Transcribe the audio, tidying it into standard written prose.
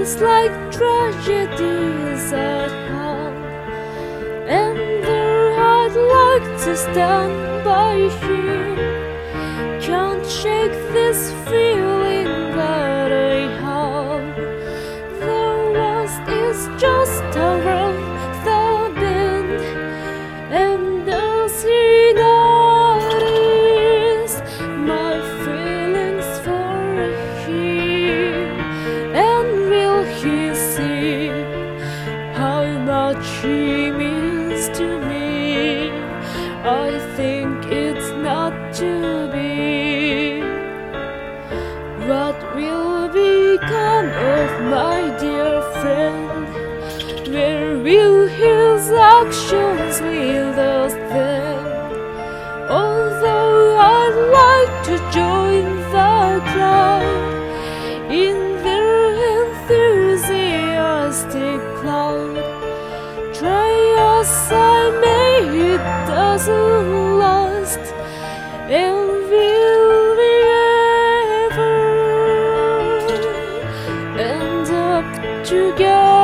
feels like tragedies at hand, and there I'd like to stand by him. Can't shake this feeling that I have. The rest is just around the bend, and as he notices my feelings for him, and will he see how much he means to me? I think it's not to be. What will become of my dear friend? Where will his actions lead us then? Although I'd like to join the crowd in their enthusiastic cloud, try as I may, it doesn't last. And will we ever end up together?